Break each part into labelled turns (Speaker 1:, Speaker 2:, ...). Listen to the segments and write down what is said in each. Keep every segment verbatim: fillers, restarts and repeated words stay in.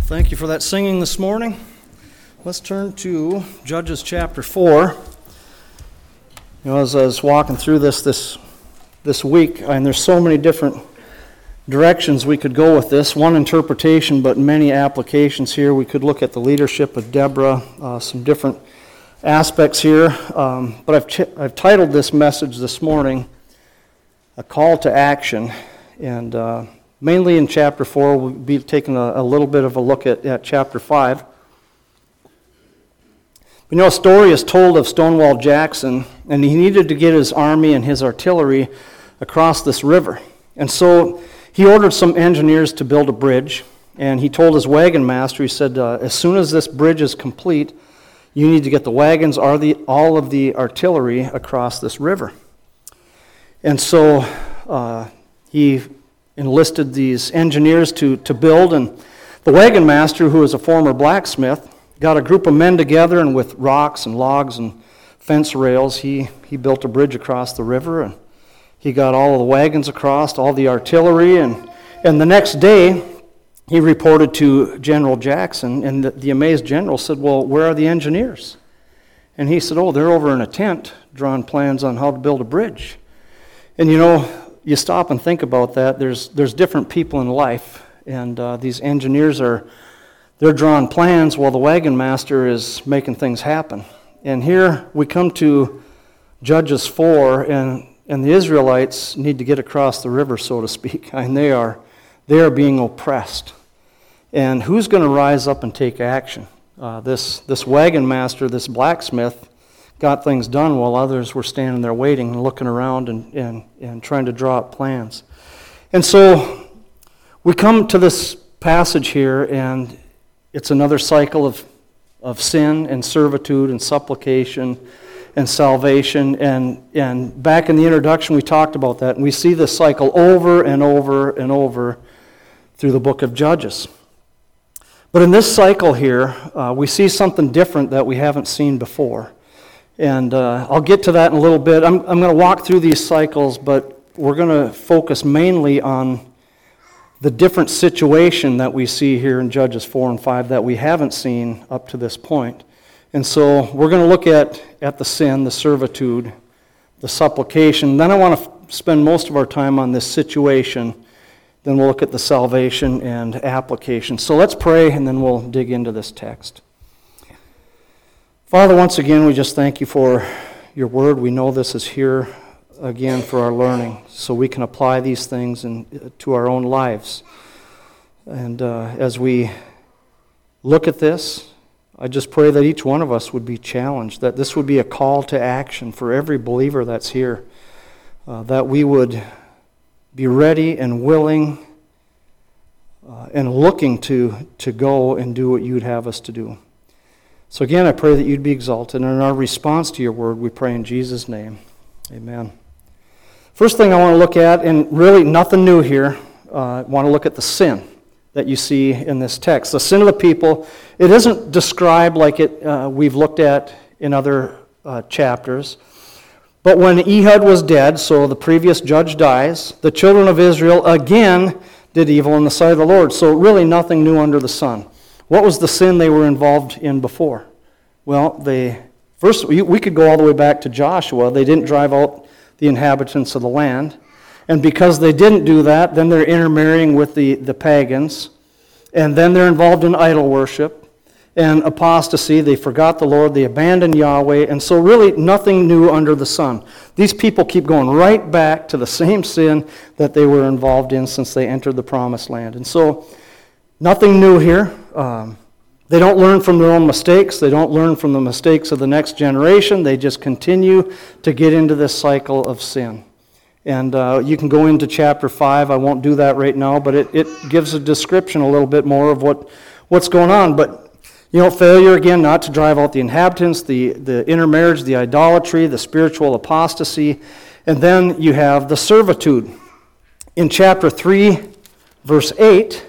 Speaker 1: Thank you for that singing this morning. Let's turn to Judges chapter four. You know, as I was walking through this this this week, and there's so many different directions we could go with this. One interpretation, but many applications here. We could look at the leadership of Deborah, uh, some different aspects here. Um, but I've ch- I've titled this message this morning, "A Call to Action," and uh, mainly in chapter four, we'll be taking a, a little bit of a look at, at chapter five. You know, a story is told of Stonewall Jackson, and he needed to get his army and his artillery across this river. And so he ordered some engineers to build a bridge, and he told his wagon master, he said, uh, as soon as this bridge is complete, you need to get the wagons or the, all of the artillery across this river. And so uh, he enlisted these engineers to, to build, and the wagon master, who was a former blacksmith, got a group of men together, and with rocks and logs and fence rails, he, he built a bridge across the river, and he got all of the wagons across, all the artillery, and, and the next day he reported to General Jackson, and the, the amazed general said, well, where are the engineers? And he said, oh, they're over in a tent drawing plans on how to build a bridge. And you know, you stop and think about that. There's there's different people in life, and uh, these engineers are they're drawing plans while the wagon master is making things happen. And here we come to Judges four, and and the Israelites need to get across the river, so to speak, and they are they are being oppressed. And who's going to rise up and take action? Uh, this this wagon master, this blacksmith, got things done while others were standing there waiting and looking around and, and, and trying to draw up plans. And so we come to this passage here, and it's another cycle of, of sin and servitude and supplication and salvation. And, and back in the introduction we talked about that, and we see this cycle over and over and over through the book of Judges. But in this cycle here, uh, we see something different that we haven't seen before. And uh, I'll get to that in a little bit. I'm, I'm going to walk through these cycles, but we're going to focus mainly on the different situation that we see here in Judges four and five that we haven't seen up to this point. And so we're going to look at, at the sin, the servitude, the supplication. Then I want to f- spend most of our time on this situation. Then we'll look at the salvation and application. So let's pray, and then we'll dig into this text. Father, once again, we just thank you for your word. We know this is here again for our learning, so we can apply these things in, to our own lives. And uh, as we look at this, I just pray that each one of us would be challenged, that this would be a call to action for every believer that's here, uh, that we would be ready and willing uh, and looking to, to go and do what you'd have us to do. So again, I pray that you'd be exalted. And in our response to your word, we pray in Jesus' name. Amen. First thing I want to look at, and really nothing new here, uh, I want to look at the sin that you see in this text. The sin of the people. It isn't described like it uh, we've looked at in other uh, chapters. But when Ehud was dead, so the previous judge dies, the children of Israel again did evil in the sight of the Lord. So really nothing new under the sun. What was the sin they were involved in before? Well, they first we could go all the way back to Joshua. They didn't drive out the inhabitants of the land. And because they didn't do that, then they're intermarrying with the, the pagans. And then they're involved in idol worship and apostasy. They forgot the Lord. They abandoned Yahweh. And so really nothing new under the sun. These people keep going right back to the same sin that they were involved in since they entered the promised land. And so nothing new here. Um, they don't learn from their own mistakes. They don't learn from the mistakes of the next generation. They just continue to get into this cycle of sin. And uh, you can go into chapter five. I won't do that right now, but it, it gives a description a little bit more of what, what's going on. But, you know, failure, again, not to drive out the inhabitants, the, the intermarriage, the idolatry, the spiritual apostasy. And then you have the servitude. In chapter three, verse eight,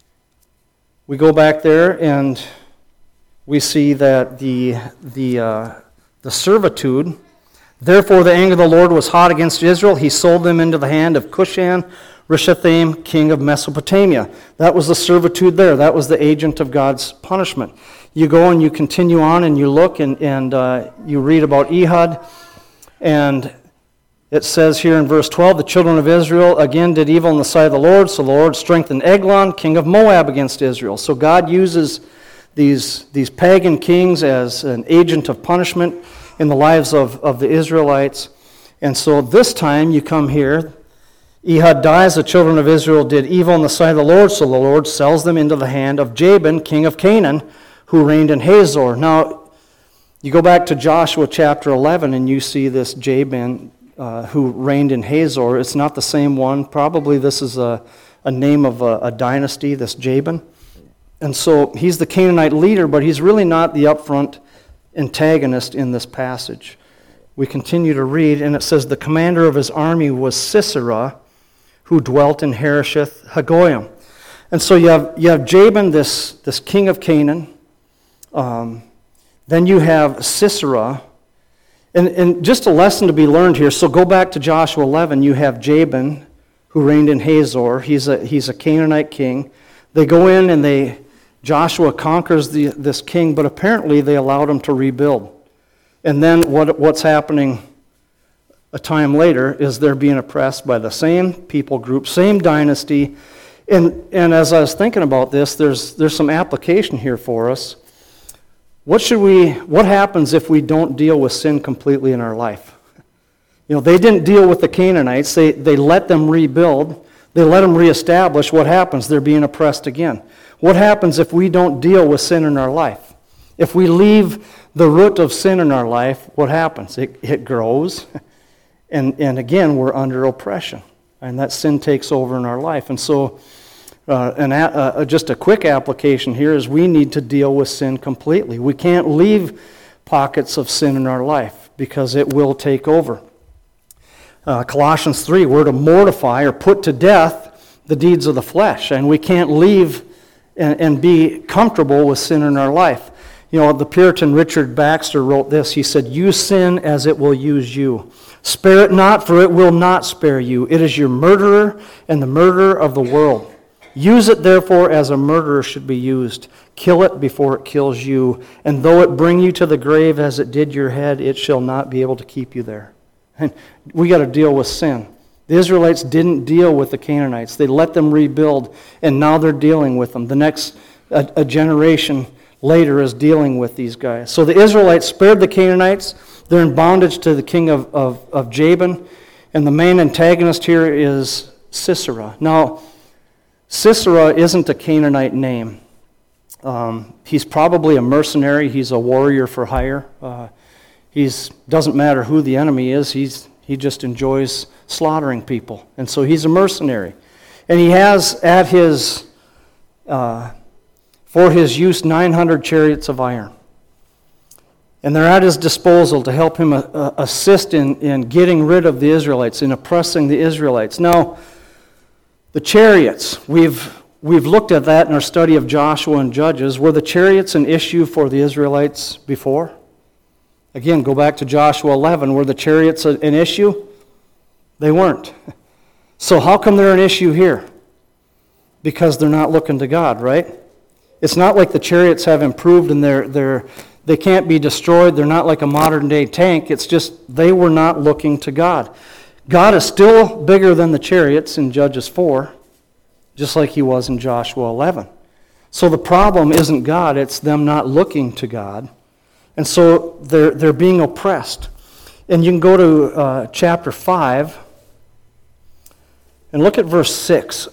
Speaker 1: we go back there and we see that the the uh, the servitude. Therefore, the anger of the Lord was hot against Israel. He sold them into the hand of Cushan Rishathaim, king of Mesopotamia. That was the servitude there. That was the agent of God's punishment. You go and you continue on and you look and, and uh, you read about Ehud. And it says here in verse twelve, the children of Israel again did evil in the sight of the Lord. So the Lord strengthened Eglon, king of Moab, against Israel. So God uses these, these pagan kings as an agent of punishment in the lives of, of the Israelites. And so this time you come here, Ehud dies, the children of Israel did evil in the sight of the Lord, so the Lord sells them into the hand of Jabin, king of Canaan, who reigned in Hazor. Now, you go back to Joshua chapter eleven, and you see this Jabin uh, who reigned in Hazor. It's not the same one. Probably this is a, a name of a, a dynasty, this Jabin. And so he's the Canaanite leader, but he's really not the upfront antagonist in this passage. We continue to read, and it says, the commander of his army was Sisera, who dwelt in Harosheth Hagoyim. And so you have you have Jabin, this, this king of Canaan. Um, then you have Sisera. And, and just a lesson to be learned here. So go back to Joshua eleven. You have Jabin, who reigned in Hazor. He's a, he's a Canaanite king. They go in and they Joshua conquers the, this king, but apparently they allowed him to rebuild. And then what what's happening a time later is they're being oppressed by the same people group, same dynasty. And and as I was thinking about this, there's there's some application here for us. What should we what happens if we don't deal with sin completely in our life? You know, they didn't deal with the Canaanites. They they let them rebuild. They let them reestablish. What happens? They're being oppressed again. What happens if we don't deal with sin in our life? If we leave the root of sin in our life, what happens? It it grows. And, and again, we're under oppression, and that sin takes over in our life. And so uh, an a, uh, just a quick application here is we need to deal with sin completely. We can't leave pockets of sin in our life because it will take over. Uh, Colossians three, we're to mortify or put to death the deeds of the flesh, and we can't leave and, and be comfortable with sin in our life. You know, the Puritan Richard Baxter wrote this. He said, use sin as it will use you. Spare it not, for it will not spare you. It is your murderer and the murderer of the world. Use it, therefore, as a murderer should be used. Kill it before it kills you. And though it bring you to the grave as it did your head, it shall not be able to keep you there. And we got to deal with sin. The Israelites didn't deal with the Canaanites. They let them rebuild, and now they're dealing with them. The next a, a generation later is dealing with these guys. So the Israelites spared the Canaanites. They're in bondage to the king of, of, of Jabin. And the main antagonist here is Sisera. Now, Sisera isn't a Canaanite name. Um, he's probably a mercenary. He's a warrior for hire. Uh, he's doesn't matter who the enemy is. He's he just enjoys slaughtering people. And so he's a mercenary. And he has at his, uh, for his use, nine hundred chariots of iron. And they're at his disposal to help him uh, assist in, in getting rid of the Israelites, in oppressing the Israelites. Now, the chariots, we've we've looked at that in our study of Joshua and Judges. Were the chariots an issue for the Israelites before? Again, go back to Joshua eleven. Were the chariots an issue? They weren't. So how come they're an issue here? Because they're not looking to God, right? It's not like the chariots have improved and they're they're They can't be destroyed. They're not like a modern-day tank. It's just they were not looking to God. God is still bigger than the chariots in Judges four, just like he was in Joshua eleven. So the problem isn't God, it's them not looking to God. And so they're, they're being oppressed. And you can go to uh, chapter five and look at verse six.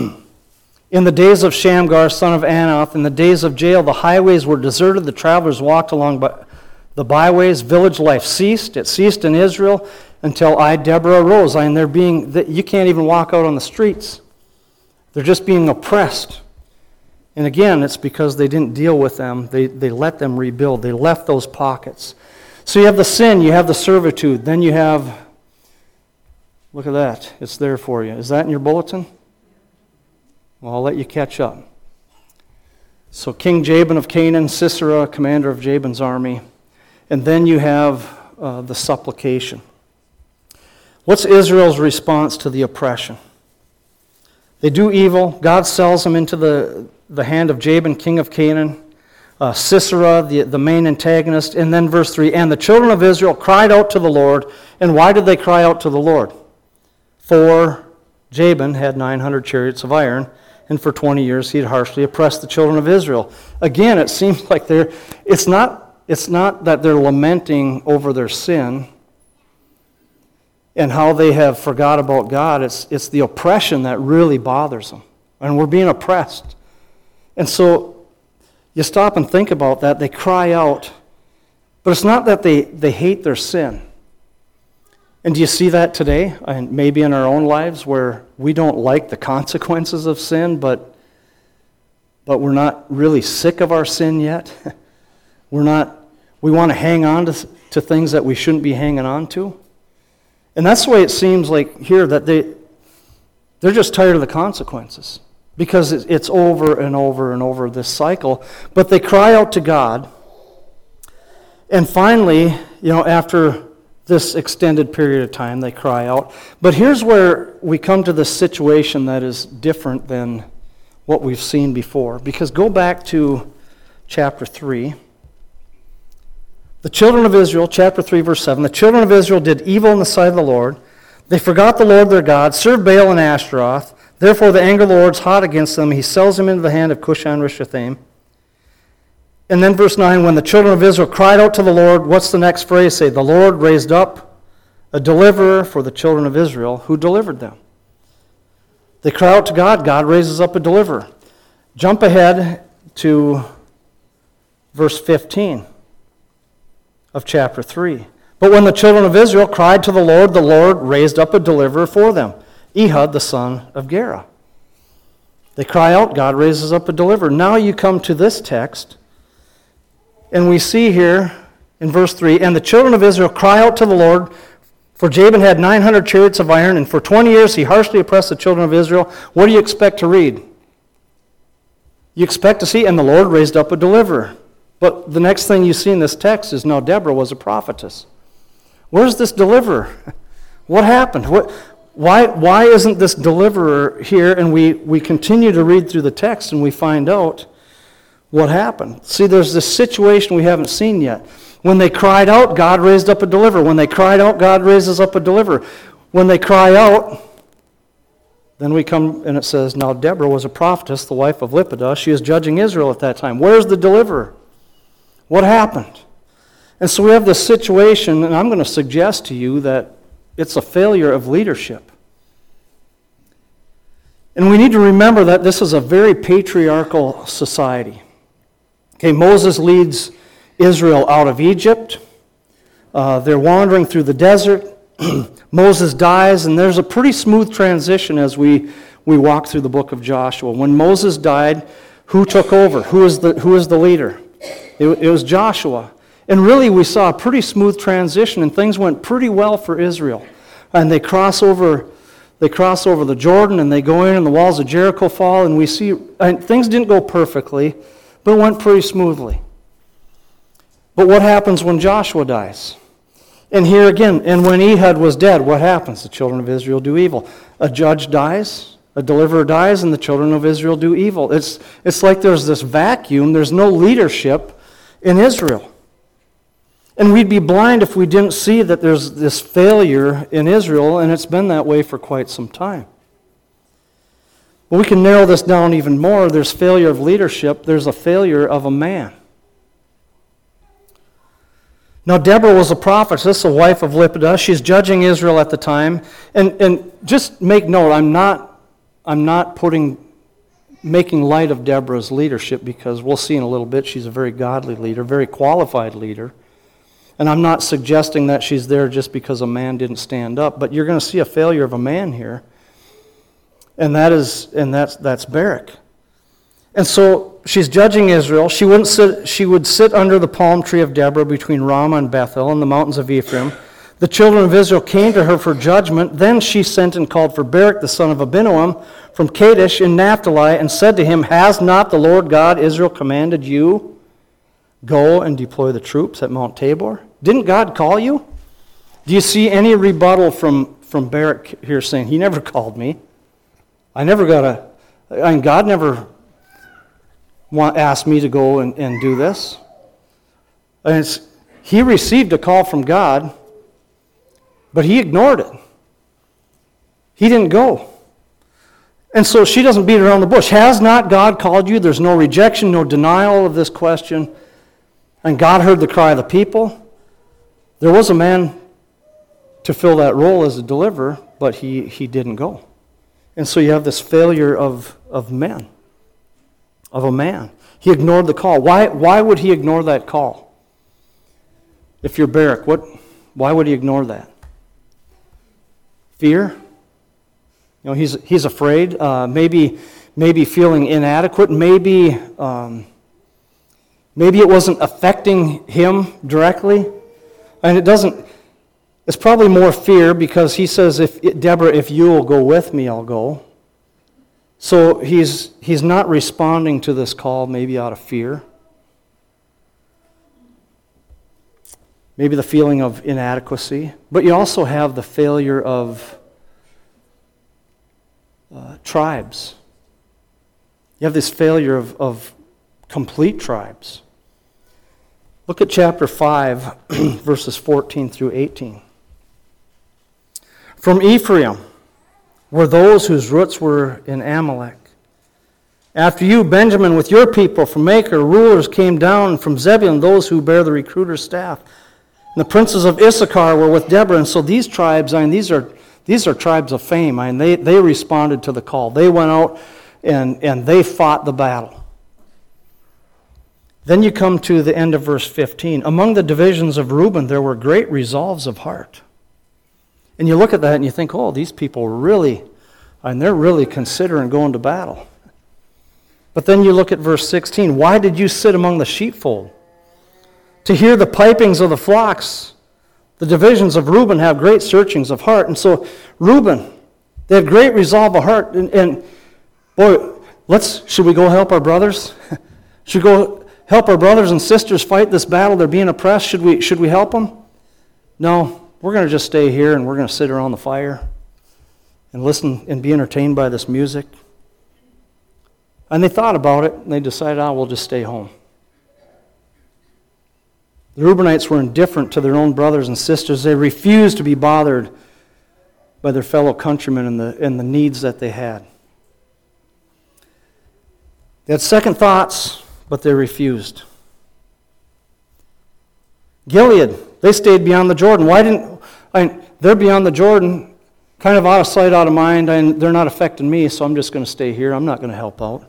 Speaker 1: In the days of Shamgar, son of Anath, in the days of Jael, the highways were deserted, the travelers walked along by the byways, village life ceased. It ceased in Israel until I, Deborah, arose. And they're being, you can't even walk out on the streets. They're just being oppressed. And again, it's because they didn't deal with them. They, they let them rebuild. They left those pockets. So you have the sin, you have the servitude, then you have, look at that, it's there for you. Is that in your bulletin? Well, I'll let you catch up. So King Jabin of Canaan, Sisera, commander of Jabin's army. And then you have uh, the supplication. What's Israel's response to the oppression? They do evil. God sells them into the, the hand of Jabin, king of Canaan. Uh, Sisera, the, the main antagonist. And then verse three, and the children of Israel cried out to the Lord. And why did they cry out to the Lord? For Jabin had nine hundred chariots of iron, and for twenty years he had harshly oppressed the children of Israel. Again, it seems like they're, it's not, it's not that they're lamenting over their sin and how they have forgot about God. It's, it's the oppression that really bothers them. And we're being oppressed. And so you stop and think about that. They cry out. But it's not that they, they hate their sin. And do you see that today? And maybe in our own lives where we don't like the consequences of sin, but, but we're not really sick of our sin yet. We're not, we want to hang on to, to things that we shouldn't be hanging on to. And that's the way it seems like here, that they, they're just tired of the consequences. Because it's over and over and over, this cycle. But they cry out to God. And finally, you know, after this extended period of time, they cry out. But here's where we come to this situation that is different than what we've seen before. Because go back to chapter three. The children of Israel, chapter three, verse seven, the children of Israel did evil in the sight of the Lord. They forgot the Lord their God, served Baal and Ashtaroth. Therefore the anger of the Lord is hot against them. He sells them into the hand of Cushan-Rishathaim. And then verse nine, when the children of Israel cried out to the Lord, what's the next phrase say? The Lord raised up a deliverer for the children of Israel who delivered them. They cry out to God, God raises up a deliverer. Jump ahead to verse fifteen of chapter three. But when the children of Israel cried to the Lord, the Lord raised up a deliverer for them, Ehud the son of Gera. They cry out, God raises up a deliverer. Now you come to this text, and we see here in verse three, and the children of Israel cry out to the Lord, for Jabin had nine hundred chariots of iron, and for twenty years he harshly oppressed the children of Israel. What do you expect to read? You expect to see, and the Lord raised up a deliverer. But the next thing you see in this text is, now Deborah was a prophetess. Where's this deliverer? What happened? What, why, why isn't this deliverer here? And we, we continue to read through the text and we find out what happened. See, there's this situation we haven't seen yet. When they cried out, God raised up a deliverer. When they cried out, God raises up a deliverer. When they cry out, then we come and it says, now Deborah was a prophetess, the wife of Leppidah. She is judging Israel at that time. Where's the deliverer? What happened? And so we have this situation, and I'm going to suggest to you that it's a failure of leadership. And we need to remember that this is a very patriarchal society. Okay, Moses leads Israel out of Egypt. Uh, they're wandering through the desert. Moses dies, and there's a pretty smooth transition as we, we walk through the book of Joshua. When Moses died, who took over? Who is the, who is the leader? It, it was Joshua. And really, we saw a pretty smooth transition, and things went pretty well for Israel. And they cross over, they cross over the Jordan, and they go in, and the walls of Jericho fall, and we see, and things didn't go perfectly, but it went pretty smoothly. But what happens when Joshua dies? And here again, and when Ehud was dead, what happens? The children of Israel do evil. A judge dies, a deliverer dies, and the children of Israel do evil. It's, it's like there's this vacuum, there's no leadership in Israel. And we'd be blind if we didn't see that there's this failure in Israel, and it's been that way for quite some time. But we can narrow this down even more. There's failure of leadership. There's a failure of a man. Now, Deborah was a prophetess, a wife of Leppidah. She's judging Israel at the time. And, and just make note, I'm not, I'm not putting... making light of Deborah's leadership, because we'll see in a little bit she's a very godly leader, very qualified leader. And I'm not suggesting that she's there just because a man didn't stand up, but you're going to see a failure of a man here. And that is and that's that's Barak. And so she's judging Israel. She wouldn't sit she would sit under the palm tree of Deborah between Ramah and Bethel in the mountains of Ephraim. The children of Israel came to her for judgment. Then she sent and called for Barak the son of Abinoam from Kadesh in Naphtali, and said to him, has not the Lord God Israel commanded you, go and deploy the troops at Mount Tabor? Didn't God call you? Do you see any rebuttal from, from Barak here saying, he never called me? I never got a, I mean, God never want, asked me to go and, and do this. And it's, he received a call from God, but he ignored it. He didn't go. And so she doesn't beat around the bush. Has not God called you? There's no rejection, no denial of this question. And God heard the cry of the people. There was a man to fill that role as a deliverer, but he, he didn't go. And so you have this failure of, of men, of a man. He ignored the call. Why, why would he ignore that call? If you're Barak, what, why would he ignore that? Fear? You know, he's he's afraid, uh, maybe maybe feeling inadequate, maybe um, maybe it wasn't affecting him directly, and it doesn't. It's probably more fear because he says, "If Deborah, if you will go with me, I'll go." So he's he's not responding to this call, maybe out of fear, maybe the feeling of inadequacy, but you also have the failure of Uh, tribes. You have this failure of, of complete tribes. Look at chapter five, verses fourteen through eighteen. From Ephraim were those whose roots were in Amalek. After you, Benjamin, with your people from Machir, rulers came down from Zebulun, those who bear the recruiter's staff. And the princes of Issachar were with Deborah. And so these tribes, I mean, these are These are tribes of fame. I mean, they, they responded to the call. They went out and, and they fought the battle. Then you come to the end of verse fifteen. Among the divisions of Reuben, there were great resolves of heart. And you look at that and you think, oh, these people really, I mean, they're really considering going to battle. But then you look at verse sixteen. Why did you sit among the sheepfold? To hear the pipings of the flocks. The divisions of Reuben have great searchings of heart. And so Reuben, they had great resolve of heart. And, and boy, let's, should we go help our brothers? Should we go help our brothers and sisters fight this battle? They're being oppressed. Should we, should we help them? No, we're going to just stay here and we're going to sit around the fire and listen and be entertained by this music. And they thought about it and they decided, oh, we'll just stay home. The Reubenites were indifferent to their own brothers and sisters. They refused to be bothered by their fellow countrymen and the, and the needs that they had. They had second thoughts, but they refused. Gilead, they stayed beyond the Jordan. Why didn't, I mean, they're beyond the Jordan, kind of out of sight, out of mind, and they're not affecting me, so I'm just going to stay here. I'm not going to help out.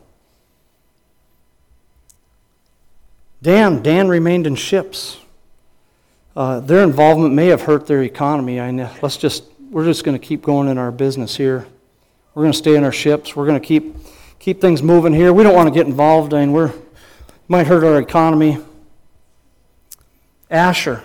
Speaker 1: Dan, Dan remained in ships. Uh, their involvement may have hurt their economy. I know. Let's just, we're just going to keep going in our business here. We're going to stay in our ships. We're going to keep keep things moving here. We don't want to get involved. I mean, we're might hurt our economy. Asher.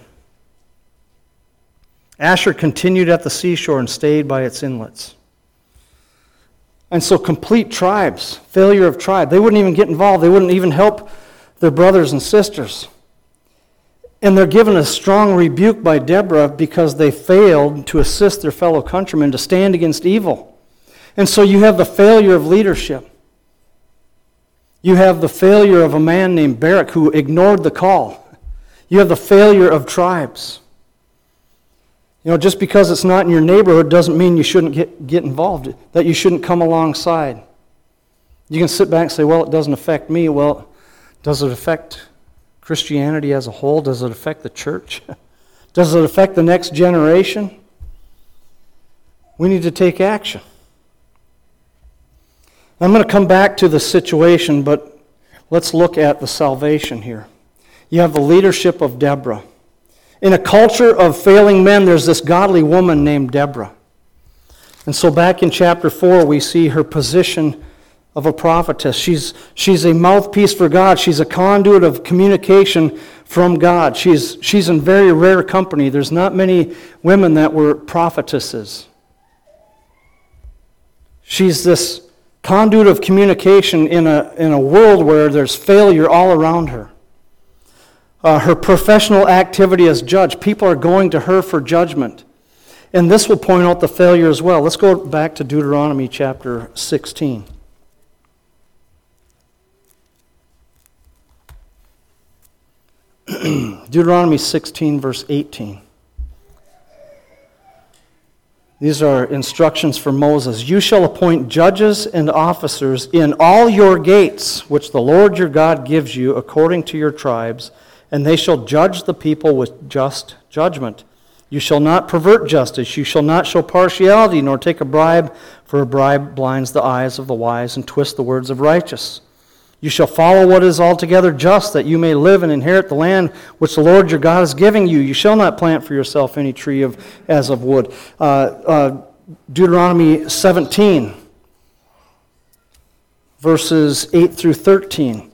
Speaker 1: Asher continued at the seashore and stayed by its inlets. And so complete tribes, failure of tribe. They wouldn't even get involved. They wouldn't even help their brothers and sisters. And they're given a strong rebuke by Deborah because they failed to assist their fellow countrymen to stand against evil. And so you have the failure of leadership. You have the failure of a man named Barak who ignored the call. You have the failure of tribes. You know, just because it's not in your neighborhood doesn't mean you shouldn't get, get involved, that you shouldn't come alongside. You can sit back and say, well, it doesn't affect me. Well, does it affect Christianity as a whole? Does it affect the church? Does it affect the next generation? We need to take action. I'm going to come back to the situation, but let's look at the salvation here. You have the leadership of Deborah. In a culture of failing men, there's this godly woman named Deborah. And so back in chapter four, we see her position of a prophetess. She's, she's a mouthpiece for God. She's a conduit of communication from God. She's, she's in very rare company. There's not many women that were prophetesses. She's this conduit of communication in a, in a world where there's failure all around her. Uh, her professional activity as judge, people are going to her for judgment. And this will point out the failure as well. Let's go back to Deuteronomy chapter sixteen. Deuteronomy sixteen, verse eighteen. These are instructions for Moses. You shall appoint judges and officers in all your gates, which the Lord your God gives you according to your tribes, and they shall judge the people with just judgment. You shall not pervert justice. You shall not show partiality, nor take a bribe, for a bribe blinds the eyes of the wise and twists the words of righteous. You shall follow what is altogether just, that you may live and inherit the land which the Lord your God is giving you. You shall not plant for yourself any tree of as of wood. Uh, uh, Deuteronomy seventeen, verses eight through thirteen.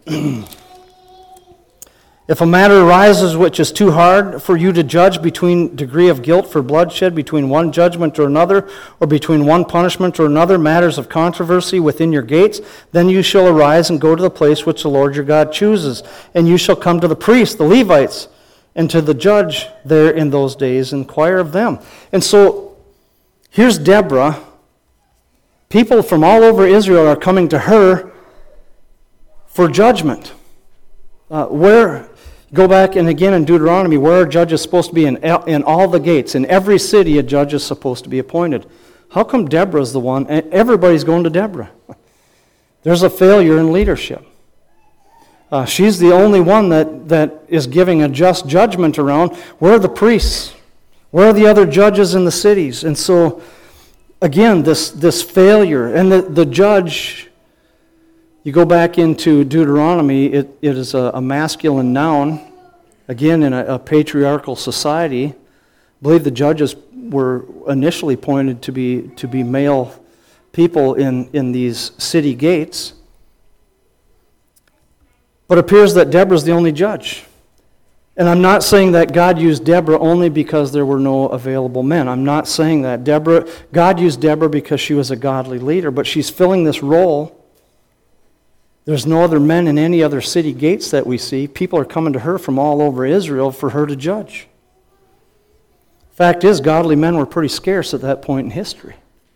Speaker 1: If a matter arises which is too hard for you to judge between degree of guilt for bloodshed, between one judgment or another, or between one punishment or another, matters of controversy within your gates, then you shall arise and go to the place which the Lord your God chooses. And you shall come to the priests, the Levites, and to the judge there in those days, inquire of them. And so, here's Deborah. People from all over Israel are coming to her for judgment. Uh, where... Go back and again in Deuteronomy, where are judges supposed to be? In, in all the gates. In every city, a judge is supposed to be appointed. How come Deborah's the one? Everybody's going to Deborah. There's a failure in leadership. Uh, she's the only one that, that is giving a just judgment around. Where are the priests? Where are the other judges in the cities? And so, again, this, this failure. And the, the judge... You go back into Deuteronomy, it, it is a, a masculine noun. Again, in a, a patriarchal society, I believe the judges were initially appointed to be to be male people in, in these city gates. But it appears that Deborah's the only judge. And I'm not saying that God used Deborah only because there were no available men. I'm not saying that. Deborah, God used Deborah because she was a godly leader, but she's filling this role. There's no other men in any other city gates that we see. People are coming to her from all over Israel for her to judge. Fact is, godly men were pretty scarce at that point in history.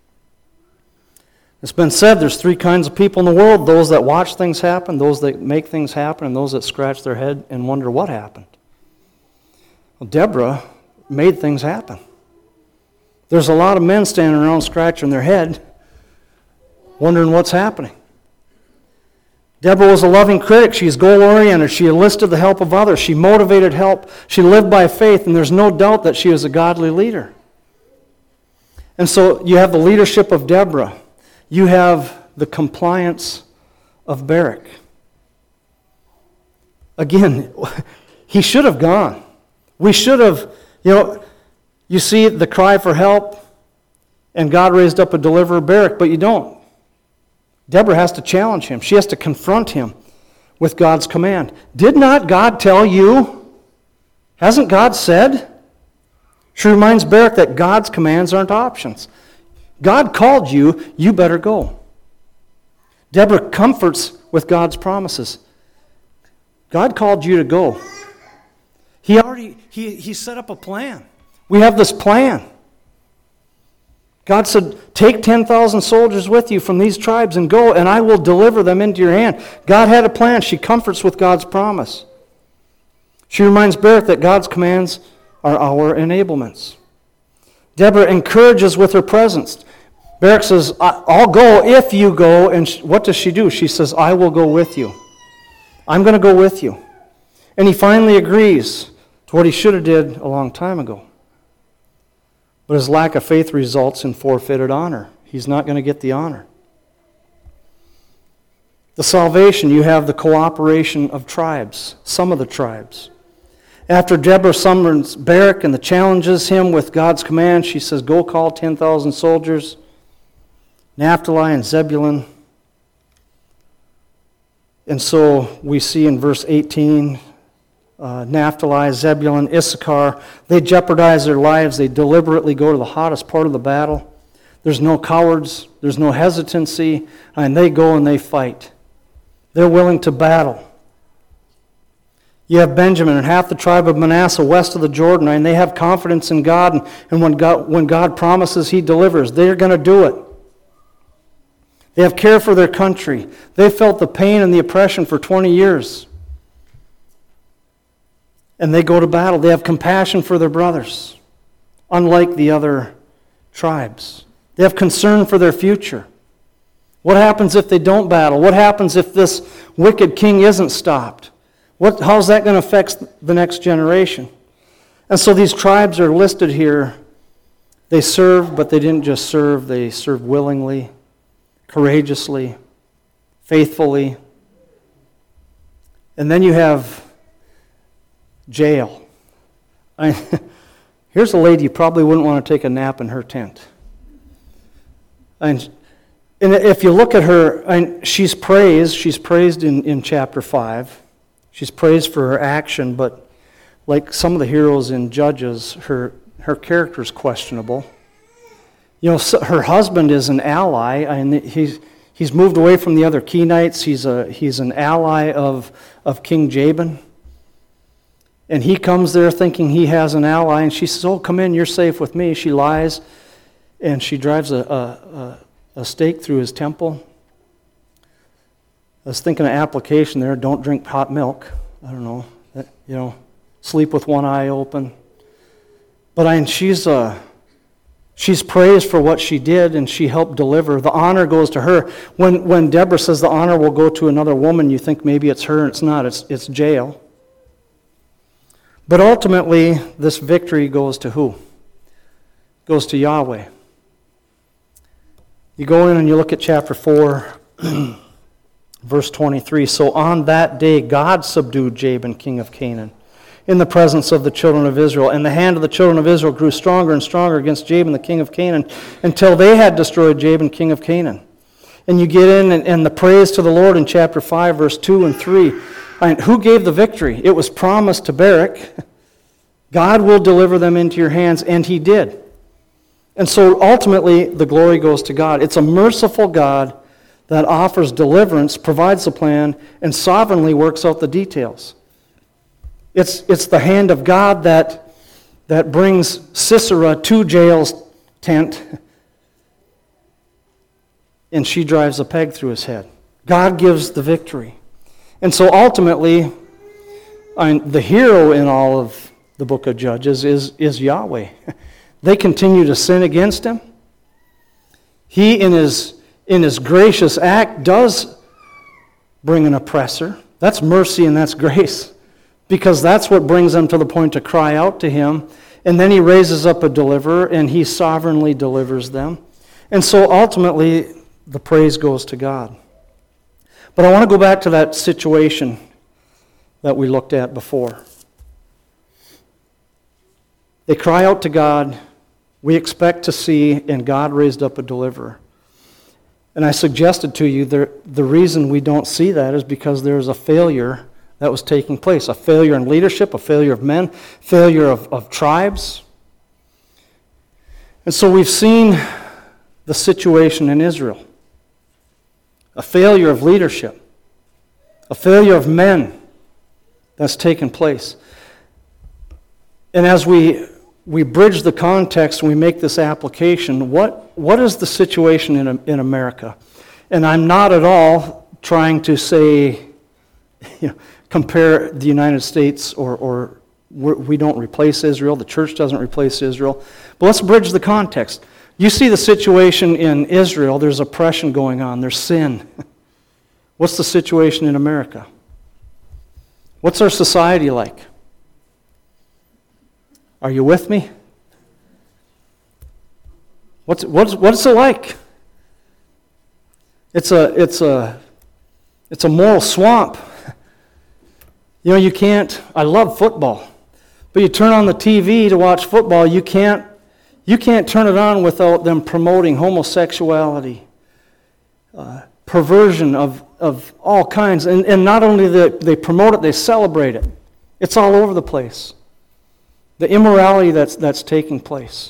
Speaker 1: It's been said there's three kinds of people in the world: those that watch things happen, those that make things happen, and those that scratch their head and wonder what happened. Well, Deborah made things happen. There's a lot of men standing around scratching their head, wondering what's happening. Deborah was a loving critic. She's goal-oriented. She enlisted the help of others. She motivated help. She lived by faith, and there's no doubt that she was a godly leader. And so you have the leadership of Deborah. You have the compliance of Barak. Again, he should have gone. We should have, you know, you see the cry for help, and God raised up a deliverer, Barak, but you don't. Deborah has to challenge him. She has to confront him with God's command. Did not God tell you? Hasn't God said? She reminds Barak that God's commands aren't options. God called you, you better go. Deborah comforts with God's promises. God called you to go. He already, he, he set up a plan. We have this plan. God said, take ten thousand soldiers with you from these tribes and go, and I will deliver them into your hand. God had a plan. She comforts with God's promise. She reminds Barak that God's commands are our enablements. Deborah encourages with her presence. Barak says, I'll go if you go. And what does she do? She says, I will go with you. I'm going to go with you. And he finally agrees to what he should have did a long time ago. But his lack of faith results in forfeited honor. He's not going to get the honor. The salvation, you have the cooperation of tribes, some of the tribes. After Deborah summons Barak and the challenges him with God's command, she says, go call ten thousand soldiers, Naphtali and Zebulun. And so we see in verse eighteen, Uh, Naphtali, Zebulun, Issachar, they jeopardize their lives. They deliberately go to the hottest part of the battle. There's no cowards. There's no hesitancy. And they go and they fight. They're willing to battle. You have Benjamin and half the tribe of Manasseh west of the Jordan, and they have confidence in God, and, and when God, when God promises, He delivers. They're going to do it. They have care for their country. They felt the pain and the oppression for twenty years. And they go to battle. They have compassion for their brothers, unlike the other tribes. They have concern for their future. What happens if they don't battle? What happens if this wicked king isn't stopped? What, how's that going to affect the next generation? And so these tribes are listed here. They served, but they didn't just serve. They served willingly, courageously, faithfully. And then you have Jael. I, here's a lady you probably wouldn't want to take a nap in her tent. And, and if you look at her, and she's praised. She's praised in, in chapter five. She's praised for her action, but like some of the heroes in Judges, her, her character is questionable. You know, so her husband is an ally, and he's he's moved away from the other Kenites. He's a he's an ally of of King Jabin. And he comes there thinking he has an ally, and she says, "Oh, come in, you're safe with me." She lies, and she drives a, a, a stake through his temple. I was thinking of application there. Don't drink hot milk. I don't know. You know, sleep with one eye open. But I, she's uh, she's praised for what she did, and she helped deliver. The honor goes to her. When when Deborah says the honor will go to another woman, you think maybe it's her, and it's not. It's it's Jael. But ultimately, this victory goes to who? Goes to Yahweh. You go in and you look at chapter four, verse twenty-three. So on that day, God subdued Jabin, king of Canaan, in the presence of the children of Israel. And the hand of the children of Israel grew stronger and stronger against Jabin, the king of Canaan, until they had destroyed Jabin, king of Canaan. And you get in and, and the praise to the Lord in chapter five, verse two and three. I mean, who gave the victory? It was promised to Barak. God will deliver them into your hands, and He did. And so ultimately, the glory goes to God. It's a merciful God that offers deliverance, provides the plan, and sovereignly works out the details. It's, it's the hand of God that, that brings Sisera to Jael's tent, and she drives a peg through his head. God gives the victory. And so ultimately, I mean, the hero in all of the book of Judges is, is Yahweh. They continue to sin against Him. He, in his, in his gracious act, does bring an oppressor. That's mercy and that's grace, because that's what brings them to the point to cry out to Him. And then He raises up a deliverer, and He sovereignly delivers them. And so ultimately, the praise goes to God. But I want to go back to that situation that we looked at before. They cry out to God. We expect to see, and God raised up a deliverer. And I suggested to you the, the reason we don't see that is because there's a failure that was taking place. A failure in leadership, a failure of men, failure of, of tribes. And so we've seen the situation in Israel. A failure of leadership, a failure of men that's taken place. And as we we bridge the context and we make this application, what what is the situation in in America? And I'm not at all trying to say, you know, compare the United States or or we're, we don't replace Israel. The church doesn't replace Israel. But let's bridge the context. You see the situation in Israel, there's oppression going on, there's sin. What's the situation in America? What's our society like? Are you with me? What's what's what's it like? It's a it's a it's a moral swamp. You know, you can't, I love football, but you turn on the T V to watch football, you can't You can't turn it on without them promoting homosexuality, uh, perversion of, of all kinds. And, and not only do they promote it, they celebrate it. It's all over the place. The immorality that's, that's taking place.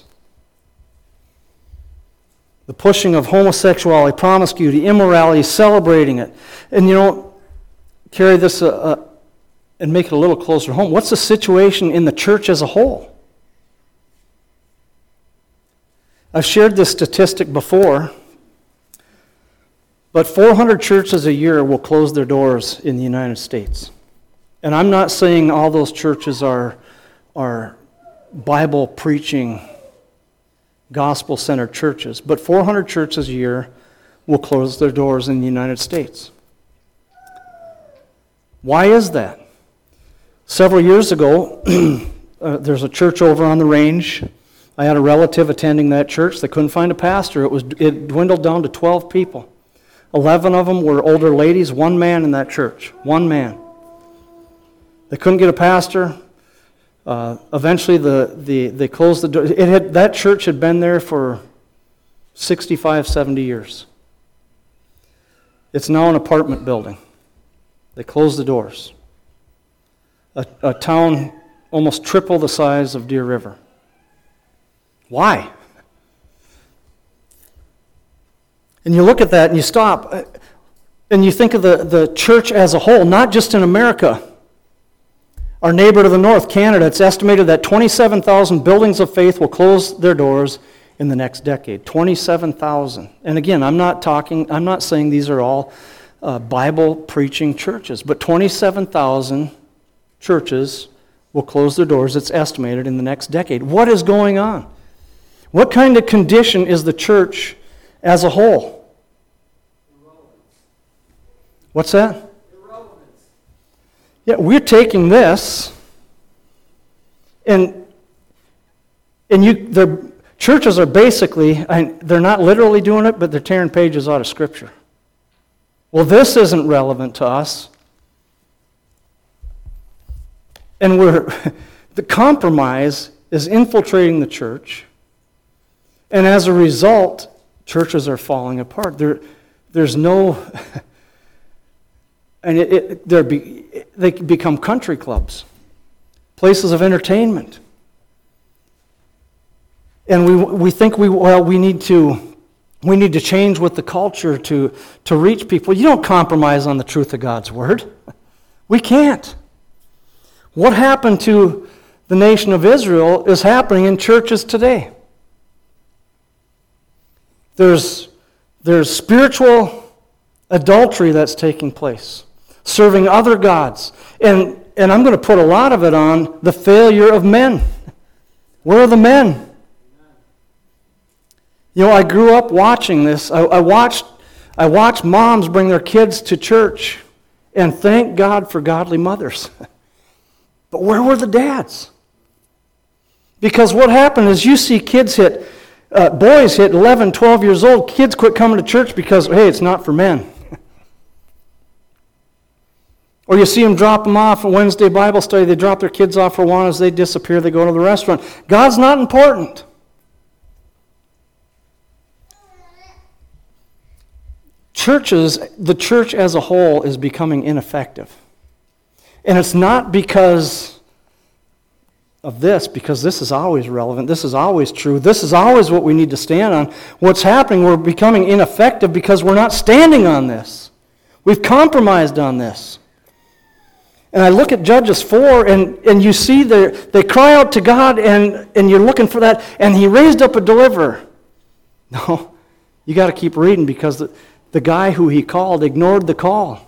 Speaker 1: The pushing of homosexuality, promiscuity, immorality, celebrating it. And you know, Carrie, this, uh, uh, and make it a little closer home. What's the situation in the church as a whole? I've shared this statistic before, but four hundred churches a year will close their doors in the United States. And I'm not saying all those churches are, are Bible preaching, gospel-centered churches, but four hundred churches a year will close their doors in the United States. Why is that? Several years ago, uh, there's a church over on the range. I had a relative attending that church. They couldn't find a pastor. It was it dwindled down to twelve people. Eleven of them were older ladies, one man in that church. One man. They couldn't get a pastor. Uh, eventually, the, the they closed the door. It had, that church had been there for sixty-five, seventy years. It's now an apartment building. They closed the doors. A, a town almost triple the size of Deer River. Why? And you look at that and you stop and you think of the, the church as a whole, not just in America. Our neighbor to the north, Canada, it's estimated that twenty-seven thousand buildings of faith will close their doors in the next decade. twenty-seven thousand. And again, I'm not talking, I'm not saying these are all uh, Bible preaching churches, but twenty-seven thousand churches will close their doors, it's estimated, in the next decade. What is going on? What kind of condition is the church as a whole?
Speaker 2: Irrelevance.
Speaker 1: What's that?
Speaker 2: Irrelevance.
Speaker 1: Yeah, we're taking this, and and you, the churches are basically, and they're not literally doing it, but they're tearing pages out of Scripture. Well, this isn't relevant to us. And we're, the compromise is infiltrating the church, and as a result, churches are falling apart. There, there's no, and it, it, they're be, they become country clubs, places of entertainment, and we we think we well we need to we need to change with the culture to to reach people. You don't compromise on the truth of God's word. We can't. What happened to the nation of Israel is happening in churches today. There's, there's spiritual adultery that's taking place, serving other gods. And, and I'm going to put a lot of it on the failure of men. Where are the men? You know, I grew up watching this. I, I watched, I watched moms bring their kids to church, and thank God for godly mothers. But where were the dads? Because what happened is you see kids hit, uh, boys hit eleven, twelve years old, kids quit coming to church because, hey, it's not for men. Or you see them drop them off at Wednesday Bible study, they drop their kids off for a while, as they disappear, they go to the restaurant. God's not important. Churches, the church as a whole is becoming ineffective. And it's not because of this, because this is always relevant, this is always true, this is always what we need to stand on. What's happening, we're becoming ineffective because we're not standing on this. We've compromised on this. And I look at Judges four, and, and you see they they cry out to God, and, and you're looking for that, and He raised up a deliverer. No, you got to keep reading, because the, the guy who He called ignored the call.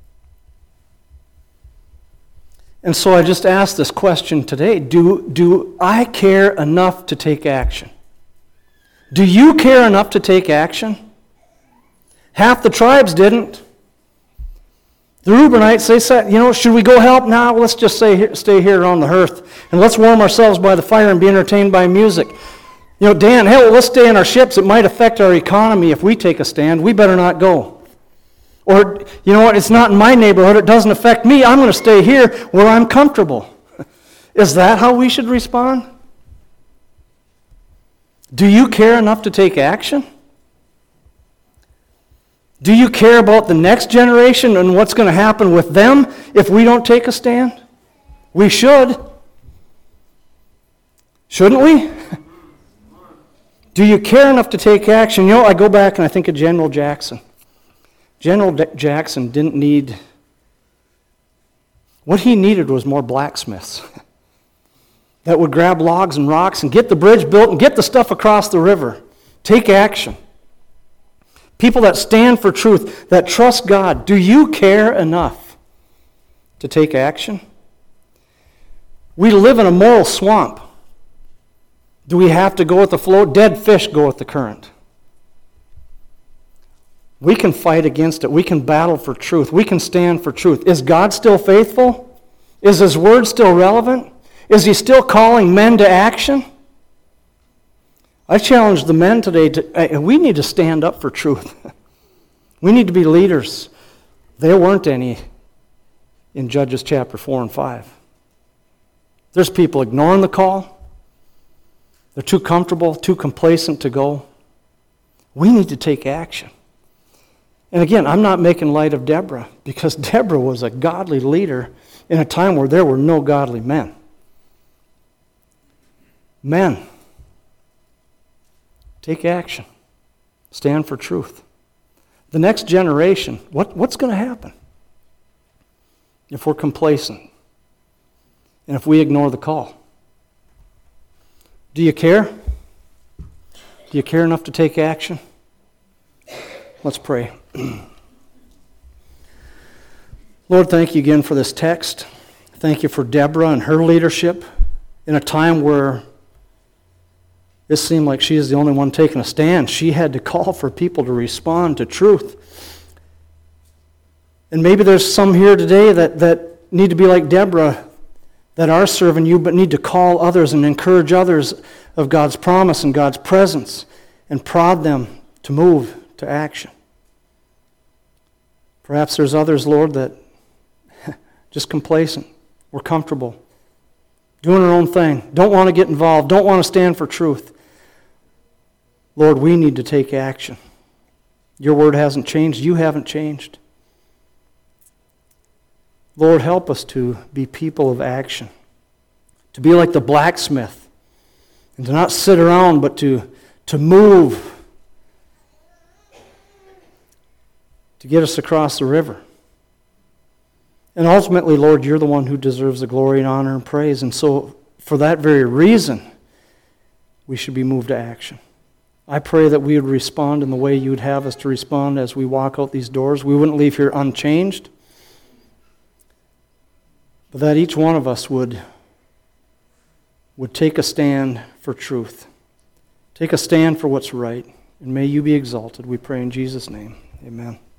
Speaker 1: And so I just asked this question today. Do, do I care enough to take action? Do you care enough to take action? Half the tribes didn't. The Reubenites, they said, you know, should we go help now? Let's just stay here, stay here on the hearth, and let's warm ourselves by the fire and be entertained by music. You know, Dan, hell, let's stay in our ships. It might affect our economy if we take a stand. We better not go. Or, you know what, it's not in my neighborhood, it doesn't affect me, I'm going to stay here where I'm comfortable. Is that how we should respond? Do you care enough to take action? Do you care about the next generation and what's going to happen with them if we don't take a stand? We should. Shouldn't we? Do you care enough to take action? You know, I go back and I think of General Jackson. General Jackson didn't need, What he needed was more blacksmiths that would grab logs and rocks and get the bridge built and get the stuff across the river. Take action. People that stand for truth, that trust God. Do you care enough to take action? We live in a moral swamp. Do we have to go with the flow? Dead fish go with the current. We can fight against it. We can battle for truth. We can stand for truth. Is God still faithful? Is His Word still relevant? Is He still calling men to action? I challenge the men today, to, we need to stand up for truth. We need to be leaders. There weren't any in Judges chapter four and five. There's people ignoring the call. They're too comfortable, too complacent to go. We need to take action. And again, I'm not making light of Deborah, because Deborah was a godly leader in a time where there were no godly men. Men, take action. Stand for truth. The next generation, what, what's going to happen if we're complacent and if we ignore the call? Do you care? Do you care enough to take action? Let's pray. Lord, thank you again for this text. Thank you for Deborah and her leadership in a time where it seemed like she is the only one taking a stand. She had to call for people to respond to truth. And maybe there's some here today that, that need to be like Deborah, that are serving you, but need to call others and encourage others of God's promise and God's presence and prod them to move to action. Perhaps there's others, Lord, that just complacent. We're comfortable. Doing our own thing. Don't want to get involved. Don't want to stand for truth. Lord, we need to take action. Your word hasn't changed. You haven't changed. Lord, help us to be people of action. To be like the blacksmith. And to not sit around, but to, to move. To get us across the river. And ultimately, Lord, you're the one who deserves the glory and honor and praise. And so, for that very reason, we should be moved to action. I pray that we would respond in the way you would have us to respond as we walk out these doors. We wouldn't leave here unchanged. But that each one of us would, would take a stand for truth. Take a stand for what's right. And may you be exalted. We pray in Jesus' name. Amen.